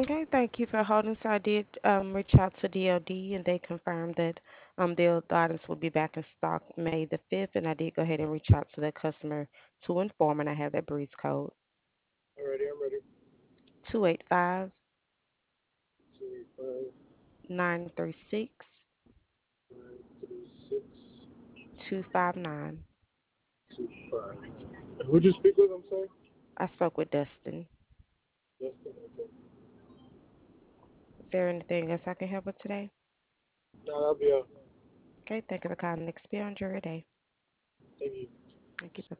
Okay, thank you for holding. So I did reach out to DLD and they confirmed that the items will be back in stock May the 5th. And I did go ahead and reach out to the customer to inform, and I have that breeze code Alrighty, I'm ready. 285 285 936 936 259. 259. Who'd you speak with? I'm sorry. I spoke with Dustin. Justin. Okay. Is there anything else I can help with today? No, that'll be all. Okay, thank you for calling Experience your day. Thank you. Thank you. Bye.